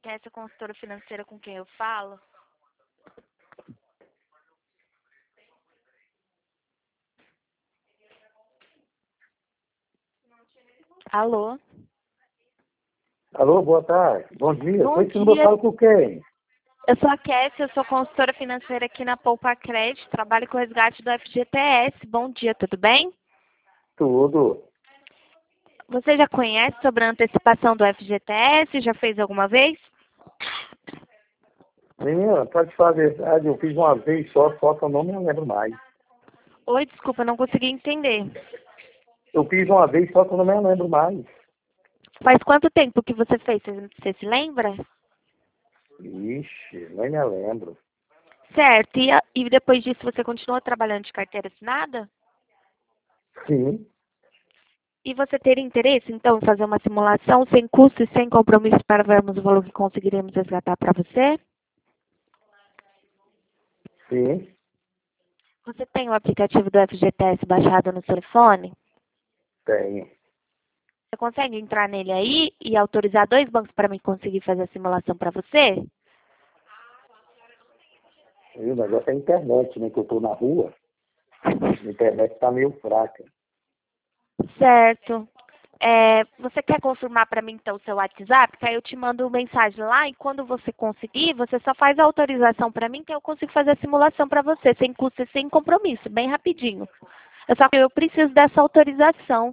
Essa é a consultora financeira com quem eu falo? Alô? Alô, boa tarde. Bom dia. Bom Foi esse número, eu dia. falo com quem? Eu sou a Kessia, eu sou consultora financeira aqui na Poupa Crédito, trabalho com o resgate do FGTS. Bom dia, tudo bem? Tudo. Você já conhece sobre a antecipação do FGTS? Já fez alguma vez? Menina, pra te falar a verdade, eu fiz uma vez só que eu não me lembro mais. Oi, desculpa, não consegui entender. Eu fiz uma vez só que eu não me lembro mais. Faz quanto tempo que você fez? Você se lembra? Ixi, nem me lembro. Certo. E depois disso você continuou trabalhando de carteira assinada? Sim, E você teria interesse, então, em fazer uma simulação sem custo e sem compromisso para vermos o valor que conseguiremos resgatar para você? sim, Você tem o aplicativo do FGTS baixado no telefone? tenho. Você consegue entrar nele aí e autorizar 2 bancos para mim conseguir fazer a simulação para você? E o negócio é a internet, né? Que eu tô na rua. A internet tá meio fraca. Certo. Você quer confirmar para mim, então, o seu WhatsApp? Que aí eu te mando mensagem lá e quando você conseguir, você só faz a autorização para mim que eu consigo fazer a simulação para você, sem custo e sem compromisso, bem rapidinho. Só que eu preciso dessa autorização.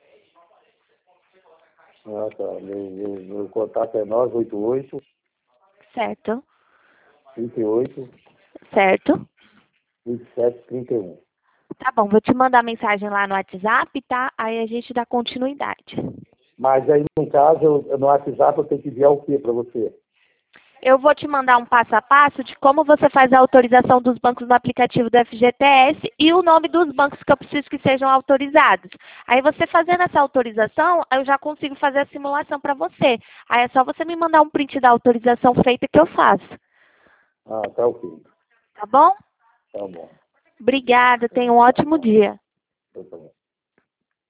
Ah, tá. Meu contato é 988 Certo? 38 Certo? 27 31. Tá bom, vou te mandar mensagem lá no WhatsApp, tá? Aí a gente dá continuidade. Mas aí, no caso, no WhatsApp eu tenho que enviar o que para você? Eu vou te mandar um passo a passo de como você faz a autorização dos bancos no aplicativo do FGTS e o nome dos bancos que eu preciso que sejam autorizados. Aí você fazendo essa autorização, eu já consigo fazer a simulação para você. Aí é só você me mandar um print da autorização feita que eu faço. Ah, tá ok. Tá bom? Tá bom. Obrigada, tenha um ótimo dia. Tá bom.